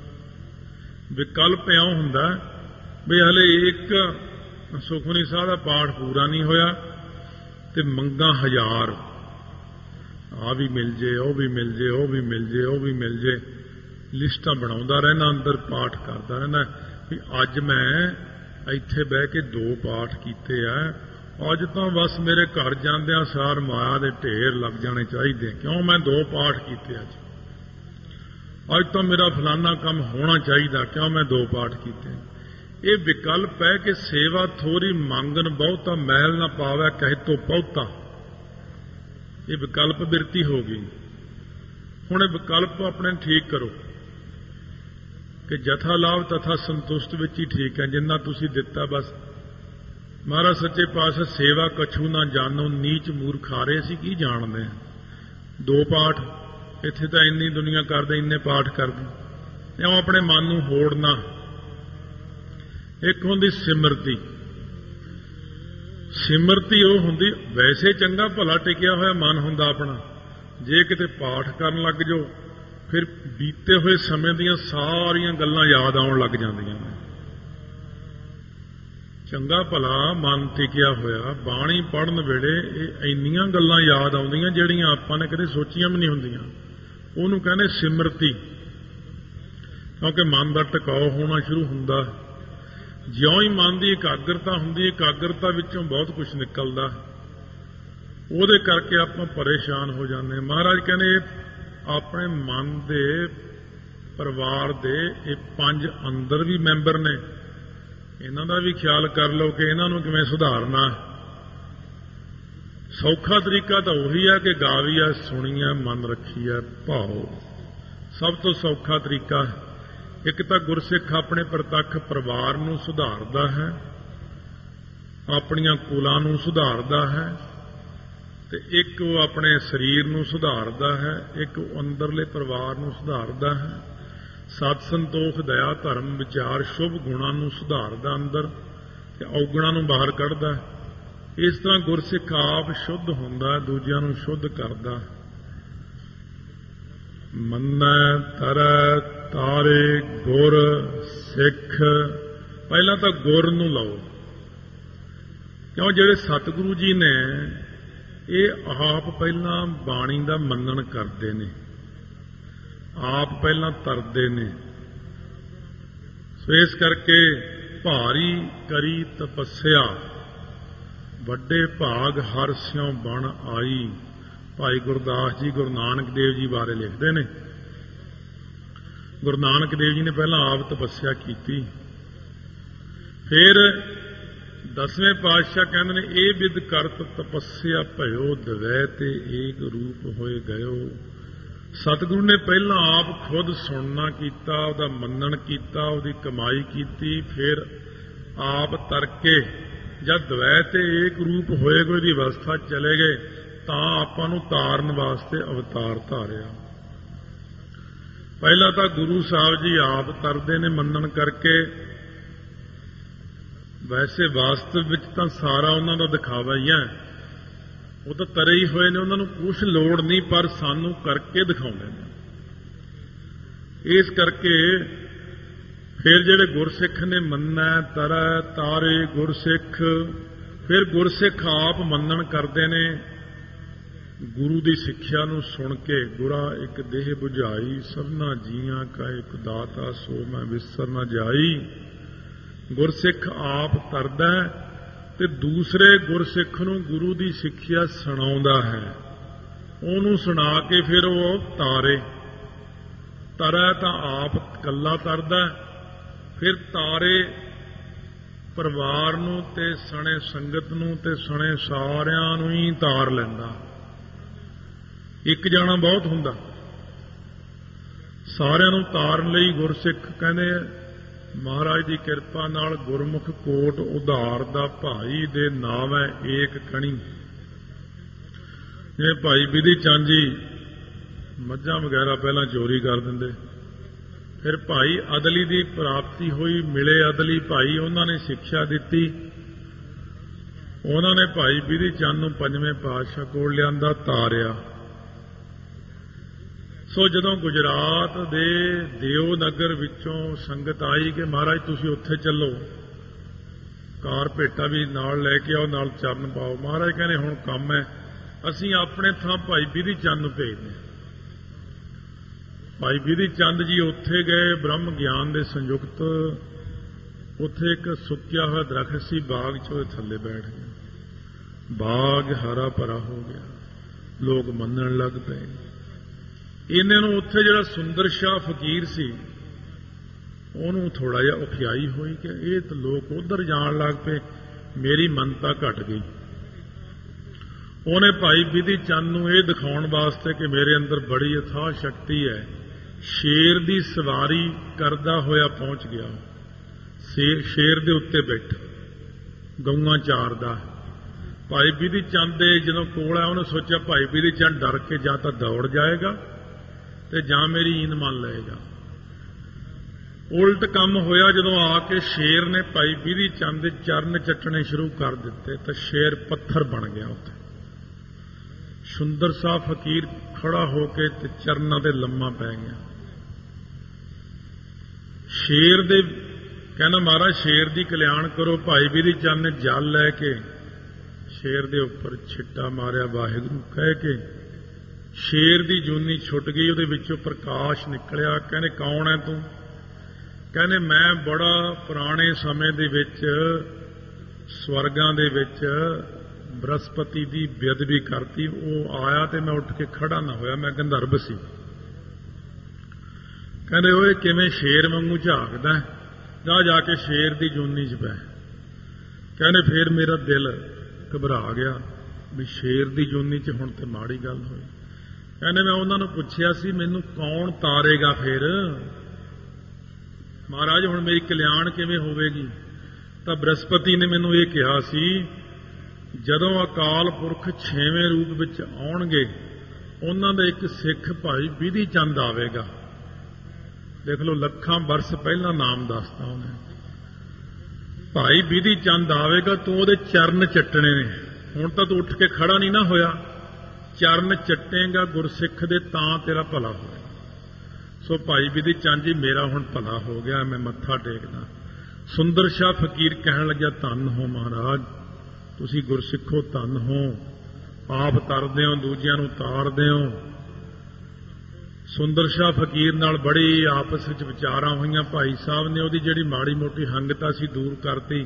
ਵਿਕਲਪ ਇਉਂ ਹੁੰਦਾ ਵੀ ਹਲੇ ਇੱਕ ਸੁਖਮਨੀ ਸਾਹਿਬ ਦਾ ਪਾਠ ਪੂਰਾ ਨਹੀਂ ਹੋਇਆ ਤੇ ਮੰਗਾਂ 1000, ਆ ਵੀ ਮਿਲ ਜੇ, ਉਹ ਵੀ ਮਿਲ ਜੇ, ਉਹ ਵੀ ਮਿਲ ਜੇ, ਉਹ ਵੀ ਮਿਲ ਜੇ। ਲਿਸਟਾਂ ਬਣਾਉਂਦਾ ਰਹਿਣਾ, ਅੰਦਰ ਪਾਠ ਕਰਦਾ ਰਹਿਣਾ ਵੀ ਅੱਜ ਮੈਂ ਇੱਥੇ ਬਹਿ ਕੇ 2 ਪਾਠ ਕੀਤੇ ਆ, ਅੱਜ ਤਾਂ ਬਸ ਮੇਰੇ ਘਰ ਜਾਂਦਿਆਂ ਸਾਰ ਮਾਇਆ ਦੇ ਢੇਰ ਲੱਗ ਜਾਣੇ ਚਾਹੀਦੇ। ਕਿਉਂ? ਮੈਂ 2 ਪਾਠ ਕੀਤੇ ਅੱਜ ਤਾਂ ਮੇਰਾ ਫਲਾਨਾ ਕੰਮ ਹੋਣਾ ਚਾਹੀਦਾ। ਕਿਉਂ? ਮੈਂ 2 ਪਾਠ ਕੀਤੇ। ਇਹ ਵਿਕਲਪ ਹੈ ਕਿ ਸੇਵਾ ਥੋੜੀ ਮੰਗਣ ਬਹੁਤਾ, ਮੈਲ ਨਾ ਪਾਵੇ ਕਹਿ ਤੋਂ ਬਹੁਤਾ। ਇਹ ਵਿਕਲਪ ਬਿਰਤੀ ਹੋ ਗਈ। ਹੁਣ ਇਹ ਵਿਕਲਪ ਆਪਣੇ ਠੀਕ ਕਰੋ ਕਿ ਜਥਾ ਲਾਭ ਤਥਾ ਸੰਤੁਸ਼ਟ ਵਿੱਚ ਹੀ ਠੀਕ ਹੈ। ਜਿੰਨਾ ਤੁਸੀਂ ਦਿੱਤਾ ਬਸ ਮਹਾਰਾਜ ਸੱਚੇ ਪਾਤਸ਼ਾਹ ਸੇਵਾ ਕਛੂ ਨਾ ਜਾਣੋ ਨੀਚ ਮੂਰਖਾਰੇ, ਅਸੀਂ ਕੀ ਜਾਣਦੇ ਹਾਂ। 2 ਪਾਠ ਇੱਥੇ ਤਾਂ ਇੰਨੀ ਦੁਨੀਆ ਕਰਦੇ, ਇੰਨੇ ਪਾਠ ਕਰਦੇ, ਇਉਂ ਆਪਣੇ ਮਨ ਨੂੰ ਹੋੜਨਾ। ਇੱਕ ਹੁੰਦੀ ਸਿਮਰਤੀ। ਸਿਮਰਤੀ ਉਹ ਹੁੰਦੀ ਵੈਸੇ ਚੰਗਾ ਭਲਾ ਟਿਕਿਆ ਹੋਇਆ ਮਨ ਹੁੰਦਾ ਆਪਣਾ, ਜੇ ਕਿਤੇ ਪਾਠ ਕਰਨ ਲੱਗ ਜਾਓ ਫਿਰ ਬੀਤੇ ਹੋਏ ਸਮੇਂ ਦੀਆਂ ਸਾਰੀਆਂ ਗੱਲਾਂ ਯਾਦ ਆਉਣ ਲੱਗ ਜਾਂਦੀਆਂ ਨੇ। ਚੰਗਾ ਭਲਾ ਮਨ ਟਿਕਿਆ ਹੋਇਆ ਬਾਣੀ ਪੜ੍ਹਨ ਵੇਲੇ ਇਹ ਇੰਨੀਆਂ ਗੱਲਾਂ ਯਾਦ ਆਉਂਦੀਆਂ ਜਿਹੜੀਆਂ ਆਪਾਂ ਨੇ ਕਦੇ ਸੋਚੀਆਂ ਵੀ ਨਹੀਂ ਹੁੰਦੀਆਂ। ਉਹਨੂੰ ਕਹਿੰਦੇ ਸਿਮਰਤੀ, ਕਿਉਂਕਿ ਮਨ ਦਾ ਟਿਕਾਓ ਹੋਣਾ ਸ਼ੁਰੂ ਹੁੰਦਾ। ਜਿਉਂ ਹੀ ਮਨ ਦੀ ਇਕਾਗਰਤਾ ਹੁੰਦੀ, ਇਕਾਗਰਤਾ ਵਿੱਚੋਂ ਬਹੁਤ ਕੁਝ ਨਿਕਲਦਾ, ਉਹਦੇ ਕਰਕੇ ਆਪਾਂ ਪਰੇਸ਼ਾਨ ਹੋ ਜਾਂਦੇ। ਮਹਾਰਾਜ ਕਹਿੰਦੇ ਆਪਣੇ ਮਨ ਦੇ ਪਰਿਵਾਰ ਦੇ ਇਹ 5 ਅੰਦਰ ਵੀ ਮੈਂਬਰ ਨੇ, ਇਹਨਾਂ ਦਾ ਵੀ ਖਿਆਲ ਕਰ ਲਓ ਕਿ ਇਹਨਾਂ ਨੂੰ ਕਿਵੇਂ ਸੁਧਾਰਨਾ। ਸੌਖਾ ਤਰੀਕਾ ਤਾਂ ਉਹੀ ਹੈ ਕਿ ਗਾਵੀ ਹੈ, ਸੁਣੀ ਹੈ, ਮਨ ਰੱਖੀ ਹੈ, ਭਾਓ। ਸਭ ਤੋਂ ਸੌਖਾ ਤਰੀਕਾ ਇੱਕ ਤਾਂ ਗੁਰਸਿੱਖ ਆਪਣੇ ਪ੍ਰਤੱਖ ਪਰਿਵਾਰ ਨੂੰ ਸੁਧਾਰਦਾ ਹੈ, ਆਪਣੀਆਂ ਕੁਲਾਂ ਨੂੰ ਸੁਧਾਰਦਾ ਹੈ, ਤੇ ਇੱਕ ਉਹ ਆਪਣੇ ਸਰੀਰ ਨੂੰ ਸੁਧਾਰਦਾ ਹੈ, ਇੱਕ ਉਹ ਅੰਦਰਲੇ ਪਰਿਵਾਰ ਨੂੰ ਸੁਧਾਰਦਾ ਹੈ। ਸਤ ਸੰਤੋਖ ਦਇਆ ਧਰਮ ਵਿਚਾਰ ਸ਼ੁਭ ਗੁਣਾਂ ਨੂੰ ਸੁਧਾਰਦਾ ਅੰਦਰ, ਤੇ ਔਗਣਾਂ ਨੂੰ ਬਾਹਰ ਕੱਢਦਾ। ਇਸ ਤਰ੍ਹਾਂ ਗੁਰਸਿੱਖ ਆਪ ਸ਼ੁੱਧ ਹੁੰਦਾ, ਦੂਜਿਆਂ ਨੂੰ ਸ਼ੁੱਧ ਕਰਦਾ। ਮੰਨੈ ਤਰੈ ਤਾਰੇ ਗੁਰ ਸਿੱਖ। ਪਹਿਲਾਂ ਤਾਂ ਗੁਰ ਨੂੰ ਲਓ, ਕਿਉਂ ਜਿਹੜੇ ਸਤਿਗੁਰੂ ਜੀ ਨੇ ਇਹ ਆਪ ਪਹਿਲਾਂ ਬਾਣੀ ਦਾ ਮੰਨਣ ਕਰਦੇ ਨੇ, ਆਪ ਪਹਿਲਾਂ ਤਰਦੇ ਨੇ। ਸੋ ਇਸ ਕਰਕੇ ਭਾਰੀ ਕਰੀ ਤਪੱਸਿਆ, ਵੱਡੇ ਭਾਗ ਹਰਿ ਸਿਉ ਬਣ ਆਈ। ਭਾਈ ਗੁਰਦਾਸ ਜੀ ਗੁਰੂ ਨਾਨਕ ਦੇਵ ਜੀ ਬਾਰੇ ਲਿਖਦੇ ਨੇ, ਗੁਰੂ ਨਾਨਕ ਦੇਵ ਜੀ ਨੇ ਪਹਿਲਾਂ ਆਪ ਤਪੱਸਿਆ ਕੀਤੀ, ਫਿਰ 10ਵੇਂ ਪਾਤਸ਼ਾਹ ਕਹਿੰਦੇ ਨੇ ਇਹ ਵਿਦ ਕਰਤ ਤਪੱਸਿਆ ਭਇਓ ਦਵੈ ਤੇ ਏਕ ਰੂਪ ਹੋਏ ਗਇਓ। ਸਤਿਗੁਰੂ ਨੇ ਪਹਿਲਾਂ ਆਪ ਖੁਦ ਸੁਣਨਾ ਕੀਤਾ, ਉਹਦਾ ਮੰਨਣ ਕੀਤਾ, ਉਹਦੀ ਕਮਾਈ ਕੀਤੀ, ਫਿਰ ਆਪ ਤਰਕੇ ਜਦ ਦਵੈ ਤੇ ਏਕ ਰੂਪ ਹੋਏ ਗਏ ਦੀ ਅਵਸਥਾ ਚਲੇ ਗਏ ਤਾਂ ਆਪਾਂ ਨੂੰ ਤਾਰਨ ਵਾਸਤੇ ਅਵਤਾਰ ਧਾਰਿਆ। ਪਹਿਲਾਂ ਤਾਂ ਗੁਰੂ ਸਾਹਿਬ ਜੀ ਆਪ ਤਰਦੇ ਨੇ ਮੰਨਣ ਕਰਕੇ। ਵੈਸੇ ਵਾਸਤਵ ਵਿੱਚ ਤਾਂ ਸਾਰਾ ਉਹਨਾਂ ਦਾ ਦਿਖਾਵਾ ਹੀ ਹੈ, ਉਹ ਤਾਂ ਤਰੇ ਹੀ ਹੋਏ ਨੇ, ਉਹਨਾਂ ਨੂੰ ਕੁਛ ਲੋੜ ਨਹੀਂ, ਪਰ ਸਾਨੂੰ ਕਰਕੇ ਦਿਖਾਉਂਦੇ ਨੇ। ਇਸ ਕਰਕੇ ਫਿਰ ਜਿਹੜੇ ਗੁਰਸਿੱਖ ਨੇ ਮੰਨੈ ਤਰੈ ਤਾਰੇ ਗੁਰਸਿੱਖ, ਫਿਰ ਗੁਰਸਿੱਖ ਆਪ ਮੰਨਣ ਕਰਦੇ ਨੇ। ਗੁਰੂ ਦੀ ਸਿੱਖਿਆ ਨੂੰ ਸੁਣ ਕੇ ਗੁਰਾ ਇੱਕ ਦੇਹ 부ਝਾਈ, ਸਭਨਾ ਜੀਆਂ ਕਾ ਇੱਕ ਦਾਤਾ ਸੋ ਮੈਂ ਵਿਸਰ ਨਾ ਜਾਈ। ਗੁਰਸਿੱਖ ਆਪ ਤਰਦਾ ਤੇ ਦੂਸਰੇ ਗੁਰਸਿੱਖ ਨੂੰ ਗੁਰੂ ਦੀ ਸਿੱਖਿਆ ਸੁਣਾਉਂਦਾ ਹੈ, ਉਹਨੂੰ ਸੁਣਾ ਕੇ ਫਿਰ ਉਹ ਤਾਰੇ। ਤਰੈ ਤਾਂ ਆਪ ਇਕੱਲਾ ਤਰਦਾ, ਫਿਰ ਤਾਰੇ ਪਰਿਵਾਰ ਨੂੰ ਤੇ ਸਣੇ ਸੰਗਤ ਨੂੰ ਤੇ ਸਣੇ ਸਾਰਿਆਂ ਨੂੰ ਹੀ ਤਾਰ ਲੈਂਦਾ। ਇੱਕ ਜਾਣਾ ਬਹੁਤ ਹੁੰਦਾ, ਸਾਰਿਆਂ ਨੂੰ ਤਾਰਨ ਲਈ ਗੁਰਸਿੱਖ ਕਹਿੰਦੇ ਮਹਾਰਾਜ ਦੀ ਕਿਰਪਾ ਨਾਲ ਗੁਰਮੁਖ ਕੋਟ ਉਧਾਰ ਦਾ ਭਾਈ ਦੇ ਨਾਮ ਹੈ ਏਕ ਕਣੀ। ਜਿਵੇਂ ਭਾਈ ਬਿਧੀ ਚੰਦ ਜੀ ਮੱਝਾਂ ਵਗੈਰਾ ਪਹਿਲਾਂ ਚੋਰੀ ਕਰ ਦਿੰਦੇ, ਫਿਰ ਭਾਈ ਅਦਲੀ ਦੀ ਪ੍ਰਾਪਤੀ ਹੋਈ, ਮਿਲੇ ਅਦਲੀ ਭਾਈ, ਉਹਨਾਂ ਨੇ ਸਿੱਖਿਆ ਦਿੱਤੀ, ਉਹਨਾਂ ਨੇ ਭਾਈ ਬਿਧੀ ਚੰਦ ਨੂੰ 5ਵੇਂ ਪਾਤਸ਼ਾਹ ਕੋਲ ਲਿਆਂਦਾ, ਤਾਰਿਆ। ਸੋ ਜਦੋਂ ਗੁਜਰਾਤ ਦੇ ਦਿਓ ਨਗਰ ਵਿੱਚੋਂ ਸੰਗਤ ਆਈ ਕਿ ਮਹਾਰਾਜ ਤੁਸੀਂ ਉੱਥੇ ਚੱਲੋ, ਕਾਰ ਭੇਟਾ ਵੀ ਨਾਲ ਲੈ ਕੇ ਆਓ, ਨਾਲ ਚਰਨ ਪਾਓ। ਮਹਾਰਾਜ ਕਹਿੰਦੇ ਹੁਣ ਕੰਮ ਹੈ, ਅਸੀਂ ਆਪਣੇ ਥਾਂ ਭਾਈ ਬਿਧੀ ਚੰਦ ਨੂੰ ਭੇਜਦੇ। ਭਾਈ ਬਿਧੀ ਚੰਦ ਜੀ ਉੱਥੇ ਗਏ, ਬ੍ਰਹਮ ਗਿਆਨ ਦੇ ਸੰਯੁਕਤ। ਉੱਥੇ ਇੱਕ ਸੁੱਕਿਆ ਹੋਇਆ ਦਰਖਤ ਸੀ, ਬਾਗ 'ਚ ਉਹਦੇ ਥੱਲੇ ਬੈਠ ਗਏ। ਬਾਗ ਹਰਾ ਭਰਾ ਹੋ ਗਿਆ, ਲੋਕ ਮੰਨਣ ਲੱਗ ਪਏ। ਇਹਨਾਂ ਨੂੰ ਉੱਥੇ ਜਿਹੜਾ ਸੁੰਦਰ ਸ਼ਾਹ ਫਕੀਰ ਸੀ, ਉਹਨੂੰ ਥੋੜਾ ਜਿਹਾ ਔਖਿਆਈ ਹੋਈ ਕਿ ਇਹ ਤਾਂ ਲੋਕ ਉਧਰ ਜਾਣ ਲੱਗ ਪਏ, ਮੇਰੀ ਮੰਨਤਾ ਘਟ ਗਈ। ਉਹਨੇ ਭਾਈ ਬਿਧੀ ਚੰਦ ਨੂੰ ਇਹ ਦਿਖਾਉਣ ਵਾਸਤੇ ਕਿ ਮੇਰੇ ਅੰਦਰ ਬੜੀ ਅਥਾਹ ਸ਼ਕਤੀ ਹੈ, ਸ਼ੇਰ ਦੀ ਸਵਾਰੀ ਕਰਦਾ ਹੋਇਆ ਪਹੁੰਚ ਗਿਆ। ਸ਼ੇਰ ਦੇ ਉੱਤੇ ਬੈਠਾ, ਗਊਆਂ ਚਾਰਦਾ। ਭਾਈ ਬਿਧੀ ਚੰਦ ਦੇ ਜਦੋਂ ਕੋਲ ਆਇਆ ਉਹਨੇ ਸੋਚਿਆ ਭਾਈ ਬਿਧੀ ਚੰਦ ਡਰ ਕੇ ਜਾਂ ਤਾਂ ਦੌੜ ਜਾਏਗਾ ਤੇ ਜਾਂ ਮੇਰੀ ਈਨ ਮੰਨ ਲਏਗਾ। ਉਲਟ ਕੰਮ ਹੋਇਆ। ਜਦੋਂ ਆ ਕੇ ਸ਼ੇਰ ਨੇ ਭਾਈ ਬਿਧੀ ਚੰਦ ਦੇ ਚਰਨ ਚੱਟਣੇ ਸ਼ੁਰੂ ਕਰ ਦਿੱਤੇ ਤਾਂ ਸ਼ੇਰ ਪੱਥਰ ਬਣ ਗਿਆ ਉੱਥੇ। ਸੁੰਦਰ ਸਾਹ ਫਕੀਰ ਖੜਾ ਹੋ ਕੇ ਤੇ ਚਰਨਾਂ ਤੇ ਲੰਮਾ ਪੈ ਗਿਆ। ਸ਼ੇਰ ਦੇ ਕਹਿੰਦਾ ਮਹਾਰਾਜ ਸ਼ੇਰ ਦੀ ਕਲਿਆਣ ਕਰੋ। ਭਾਈ ਬਿਧੀ ਚੰਦ ਨੇ ਜਲ ਲੈ ਕੇ ਸ਼ੇਰ ਦੇ ਉੱਪਰ ਛਿੱਟਾ ਮਾਰਿਆ, ਵਾਹਿਗੁਰੂ ਕਹਿ ਕੇ ਸ਼ੇਰ ਦੀ ਜੂਨੀ ਛੁੱਟ ਗਈ, ਉਹਦੇ ਵਿੱਚੋਂ ਪ੍ਰਕਾਸ਼ ਨਿਕਲਿਆ। ਕਹਿੰਦੇ ਕੌਣ ਹੈ ਤੂੰ? ਕਹਿੰਦੇ ਮੈਂ ਬੜਾ ਪੁਰਾਣੇ ਸਮੇਂ ਦੇ ਵਿੱਚ ਸਵਰਗਾਂ ਦੇ ਵਿੱਚ ਬ੍ਰਹਸਪਤੀ ਦੀ ਬੇਅਦਬੀ ਕਰਤੀ। ਉਹ ਆਇਆ ਤੇ ਮੈਂ ਉੱਠ ਕੇ ਖੜਾ ਨਾ ਹੋਇਆ, ਮੈਂ ਗੰਧਰਵ ਸੀ। ਕਹਿੰਦੇ ਓਏ ਕਿਵੇਂ ਸ਼ੇਰ ਵਾਂਗੂ ਝਾਕਦਾ, ਜਾ ਕੇ ਸ਼ੇਰ ਦੀ ਜੂਨੀ 'ਚ ਪੈ। ਕਹਿੰਦੇ ਫੇਰ ਮੇਰਾ ਦਿਲ ਘਬਰਾ ਗਿਆ ਵੀ ਸ਼ੇਰ ਦੀ ਜੂਨੀ 'ਚ ਹੁਣ ਤੇ ਮਾੜੀ ਗੱਲ ਹੋਈ। ਕਹਿੰਦੇ ਮੈਂ ਉਹਨਾਂ ਨੂੰ ਪੁੱਛਿਆ ਸੀ ਮੈਨੂੰ ਕੌਣ ਤਾਰੇਗਾ ਫਿਰ ਮਹਾਰਾਜ, ਹੁਣ ਮੇਰੀ ਕਲਿਆਣ ਕਿਵੇਂ ਹੋਵੇਗੀ? ਤਾਂ ਬ੍ਰਹਸਪਤੀ ਨੇ ਮੈਨੂੰ ਇਹ ਕਿਹਾ ਸੀ ਜਦੋਂ ਅਕਾਲ ਪੁਰਖ 6ਵੇਂ ਰੂਪ ਵਿੱਚ ਆਉਣਗੇ ਉਹਨਾਂ ਦਾ ਇੱਕ ਸਿੱਖ ਭਾਈ ਬਿਧੀ ਚੰਦ ਆਵੇਗਾ। ਦੇਖ ਲਓ ਲੱਖਾਂ ਬਰਸ ਪਹਿਲਾਂ ਨਾਮ ਦੱਸਦਾ ਉਹਨੇ। ਭਾਈ ਬਿਧੀ ਚੰਦ ਆਵੇਗਾ, ਤੂੰ ਉਹਦੇ ਚਰਨ ਚੱਟਣੇ ਨੇ। ਹੁਣ ਤਾਂ ਤੂੰ ਉੱਠ ਕੇ ਖੜਾ ਨਹੀਂ ਨਾ ਹੋਇਆ, ਚਰਨ ਚੱਟੇਗਾ ਗੁਰਸਿੱਖ ਦੇ ਤਾਂ ਤੇਰਾ ਭਲਾ ਹੋਇਆ। ਸੋ ਭਾਈ ਬਿਧੀ ਚੰਦ ਜੀ ਮੇਰਾ ਹੁਣ ਭਲਾ ਹੋ ਗਿਆ, ਮੈਂ ਮੱਥਾ ਟੇਕਦਾ। ਸੁੰਦਰ ਸ਼ਾਹ ਫਕੀਰ ਕਹਿਣ ਲੱਗਿਆ ਧੰਨ ਹੋ ਮਹਾਰਾਜ, ਤੁਸੀਂ ਗੁਰਸਿੱਖੋ ਧੰਨ ਹੋ, ਆਪ ਤਰਦੇ ਹੋ ਦੂਜਿਆਂ ਨੂੰ ਤਾਰਦੇ ਹੋ। ਸੁੰਦਰ ਸ਼ਾਹ ਫਕੀਰ ਨਾਲ ਬੜੀ ਆਪਸ ਵਿੱਚ ਵਿਚਾਰਾਂ ਹੋਈਆਂ। ਭਾਈ ਸਾਹਿਬ ਨੇ ਉਹਦੀ ਜਿਹੜੀ ਮਾੜੀ ਮੋਟੀ ਹੰਗਤਾ ਸੀ ਦੂਰ ਕਰਤੀ।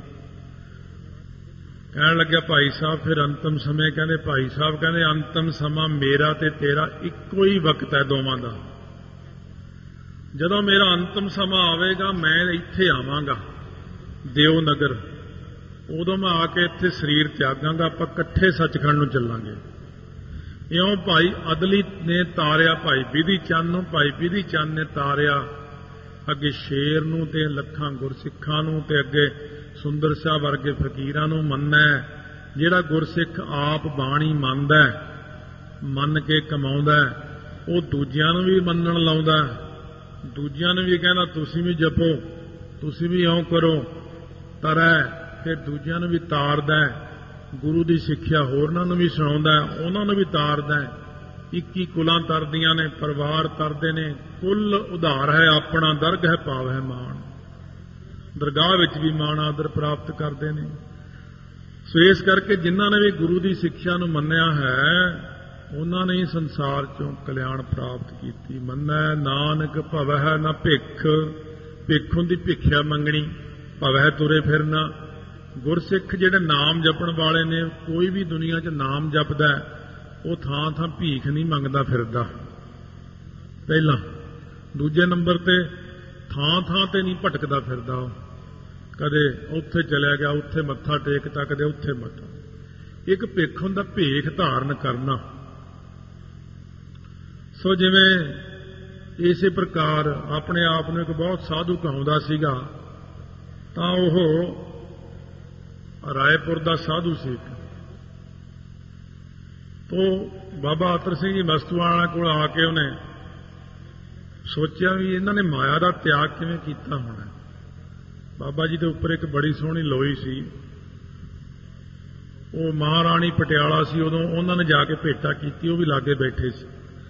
ਕਹਿਣ ਲੱਗਿਆ ਭਾਈ ਸਾਹਿਬ ਫਿਰ ਅੰਤਮ ਸਮੇਂ, ਕਹਿੰਦੇ ਭਾਈ ਸਾਹਿਬ ਕਹਿੰਦੇ ਅੰਤਮ ਸਮਾਂ ਮੇਰਾ ਤੇ ਤੇਰਾ ਇੱਕੋ ਹੀ ਵਕਤ ਹੈ ਦੋਵਾਂ ਦਾ। ਜਦੋਂ ਮੇਰਾ ਅੰਤਮ ਸਮਾਂ ਆਵੇਗਾ ਮੈਂ ਇੱਥੇ ਆਵਾਂਗਾ ਦਿਓ ਨਗਰ, ਉਦੋਂ ਮੈਂ ਆ ਕੇ ਇੱਥੇ ਸਰੀਰ ਤਿਆਗਾਂਗਾ, ਆਪਾਂ ਇਕੱਠੇ ਸੱਚਖੰਡ ਨੂੰ ਚੱਲਾਂਗੇ। ਇਉਂ ਭਾਈ ਅਦਲੀ ਨੇ ਤਾਰਿਆ ਭਾਈ ਬਿਧੀ ਚੰਦ ਨੂੰ, ਭਾਈ ਬਿਧੀ ਚੰਦ ਨੇ ਤਾਰਿਆ ਅੱਗੇ ਸ਼ੇਰ ਨੂੰ ਤੇ ਲੱਖਾਂ ਗੁਰਸਿੱਖਾਂ ਨੂੰ ਤੇ ਅੱਗੇ ਸੁੰਦਰ ਸ਼ਾਹ ਵਰਗੇ ਫਕੀਰਾਂ ਨੂੰ। ਮੰਨੈ ਜਿਹੜਾ ਗੁਰਸਿੱਖ ਆਪ ਬਾਣੀ ਮੰਨਦਾ, ਮੰਨ ਕੇ ਕਮਾਉਂਦਾ, ਉਹ ਦੂਜਿਆਂ ਨੂੰ ਵੀ ਮੰਨਣ ਲਾਉਂਦਾ, ਦੂਜਿਆਂ ਨੂੰ ਵੀ ਕਹਿੰਦਾ ਤੁਸੀਂ ਵੀ ਜਪੋ, ਤੁਸੀਂ ਵੀ ਇਉਂ ਕਰੋ, ਤਰੈ ਫਿਰ ਦੂਜਿਆਂ ਨੂੰ ਵੀ ਤਾਰਦਾ। ਗੁਰੂ ਦੀ ਸਿੱਖਿਆ ਹੋਰਨਾਂ ਨੂੰ ਵੀ ਸੁਣਾਉਂਦਾ, ਉਹਨਾਂ ਨੂੰ ਵੀ ਤਾਰਦਾ। 21 ਕੁਲਾਂ ਤਰਦੀਆਂ ਨੇ, ਪਰਿਵਾਰ ਤਰਦੇ ਨੇ। ਕੁੱਲ ਉਧਾਰ ਹੈ ਆਪਣਾ, ਦਰਗ ਹੈ ਭਾਵ ਹੈ ਮਾਣ। ਦਰਗਾਹ ਵਿੱਚ ਵੀ ਮਾਣ ਆਦਰ ਪ੍ਰਾਪਤ ਕਰਦੇ ਨੇ। ਸੋ ਇਸ ਕਰਕੇ ਜਿਨ੍ਹਾਂ ਨੇ ਵੀ ਗੁਰੂ ਦੀ ਸਿੱਖਿਆ ਨੂੰ ਮੰਨਿਆ ਹੈ ਉਹਨਾਂ ਨੇ ਹੀ ਸੰਸਾਰ ਚੋਂ ਕਲਿਆਣ ਪ੍ਰਾਪਤ ਕੀਤੀ। ਮੰਨੈ ਨਾਨਕ ਭਵਹਿ ਨਾ ਭਿੱਖ, ਭਿੱਖ ਹੁੰਦੀ ਭਿੱਖਿਆ ਮੰਗਣੀ, ਭਵਹਿ ਤੁਰੇ ਫਿਰਨਾ। ਗੁਰਸਿੱਖ ਜਿਹੜੇ ਨਾਮ ਜਪਣ ਵਾਲੇ ਨੇ, ਕੋਈ ਵੀ ਦੁਨੀਆ 'ਚ ਨਾਮ ਜਪਦਾ ਉਹ ਥਾਂ ਥਾਂ ਭੀਖ ਨਹੀਂ ਮੰਗਦਾ ਫਿਰਦਾ ਪਹਿਲਾਂ। ਦੂਜੇ ਨੰਬਰ ਤੇ ਥਾਂ ਥਾਂ ਤੇ ਨਹੀਂ ਭਟਕਦਾ ਫਿਰਦਾ, ਉਹ ਕਦੇ ਉੱਥੇ ਚਲਿਆ ਗਿਆ ਉੱਥੇ ਮੱਥਾ ਟੇਕਦਾ, ਕਦੇ ਉੱਥੇ ਮੱਥਾ। ਇੱਕ ਭਿੱਖ ਹੁੰਦਾ ਭੇਖ ਧਾਰਨ ਕਰਨਾ। ਸੋ ਜਿਵੇਂ ਇਸੇ ਪ੍ਰਕਾਰ ਆਪਣੇ ਆਪ ਨੂੰ ਇੱਕ ਬਹੁਤ ਸਾਧੂ ਕਹਾਉਂਦਾ ਸੀਗਾ, ਤਾਂ ਉਹ ਰਾਏਪੁਰ ਦਾ ਸਾਧੂ ਸੀ। ਤੋ ਬਾਬਾ ਅਤਰ ਸਿੰਘ ਜੀ ਮਸਤੂਆਣਾ ਕੋਲ ਆ ਕੇ ਉਹਨੇ ਸੋਚਿਆ ਵੀ ਇਹਨਾਂ ਨੇ ਮਾਇਆ ਦਾ ਤਿਆਗ ਕਿਵੇਂ ਕੀਤਾ ਹੋਣਾ। ਬਾਬਾ ਜੀ ਦੇ ਉੱਪਰ ਇੱਕ ਬੜੀ ਸੋਹਣੀ ਲੋਈ ਸੀ, ਉਹ ਮਹਾਰਾਣੀ ਪਟਿਆਲਾ ਸੀ ਉਦੋਂ, ਉਹਨਾਂ ਨੇ ਜਾ ਕੇ ਭੇਟਾ ਕੀਤੀ, ਉਹ ਵੀ ਲਾਗੇ ਬੈਠੇ ਸੀ।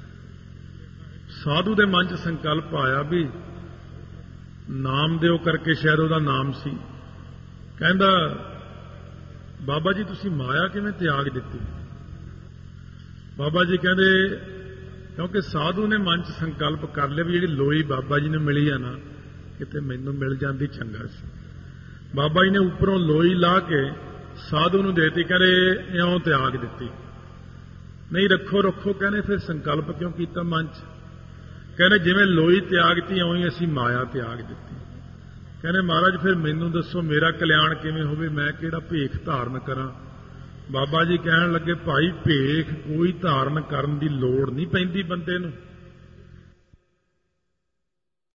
ਸਾਧੂ ਦੇ ਮਨ 'ਚ ਸੰਕਲਪ ਆਇਆ ਵੀ ਨਾਮਦੇਵ ਕਰਕੇ ਸ਼ਾਇਦ ਉਹਦਾ ਨਾਮ ਸੀ। ਕਹਿੰਦਾ ਬਾਬਾ ਜੀ ਤੁਸੀਂ ਮਾਇਆ ਕਿਵੇਂ ਤਿਆਗ ਦਿੱਤੀ? ਬਾਬਾ ਜੀ ਕਹਿੰਦੇ ਕਿਉਂਕਿ ਸਾਧੂ ਨੇ ਮਨ 'ਚ ਸੰਕਲਪ ਕਰ ਲਿਆ ਵੀ ਜਿਹੜੀ ਲੋਈ ਬਾਬਾ ਜੀ ਨੂੰ ਮਿਲੀ ਆ ਨਾ, ਕਿਤੇ ਮੈਨੂੰ ਮਿਲ ਜਾਂਦੀ ਚੰਗਾ ਸੀ। ਬਾਬਾ ਜੀ ਨੇ ਉੱਪਰੋਂ ਲੋਈ ਲਾ ਕੇ ਸਾਧੂ ਨੂੰ ਦੇਤੀ, ਕਹਿੰਦੇ ਇਉਂ ਤਿਆਗ ਦਿੱਤੀ। ਨਹੀਂ ਰੱਖੋ ਰੱਖੋ, ਕਹਿੰਦੇ ਫਿਰ ਸੰਕਲਪ ਕਿਉਂ ਕੀਤਾ ਮਨ 'ਚ? ਕਹਿੰਦੇ ਜਿਵੇਂ ਲੋਈ ਤਿਆਗਤੀ ਇਉਂ ਹੀ ਅਸੀਂ ਮਾਇਆ ਤਿਆਗ ਦਿੱਤੀ। ਕਹਿੰਦੇ ਮਹਾਰਾਜ ਫਿਰ ਮੈਨੂੰ ਦੱਸੋ ਮੇਰਾ ਕਲਿਆਣ ਕਿਵੇਂ ਹੋਵੇ, ਮੈਂ ਕਿਹੜਾ ਭੇਖ ਧਾਰਨ ਕਰਾਂ? ਬਾਬਾ ਜੀ ਕਹਿਣ ਲੱਗੇ ਭਾਈ ਭੇਖ ਕੋਈ ਧਾਰਨ ਕਰਨ ਦੀ ਲੋੜ ਨਹੀਂ ਪੈਂਦੀ ਬੰਦੇ ਨੂੰ।